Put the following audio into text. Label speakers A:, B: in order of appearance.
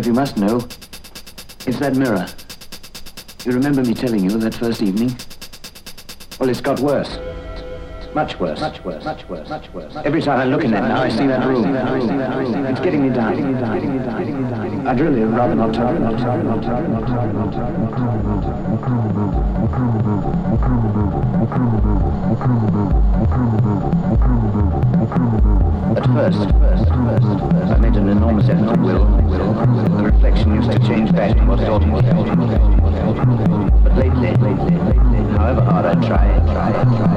A: But you must know, it's that mirror. You remember me telling you that first evening? Well, it's got worse. Much worse. Much worse. Much worse. Much worse. Every time I look in it now, I see that room. It's getting me down. I'd really rather not talk. At first, I made an enormous effort to will. The reflection used to change back to what it ought to be. But lately, however hard I try,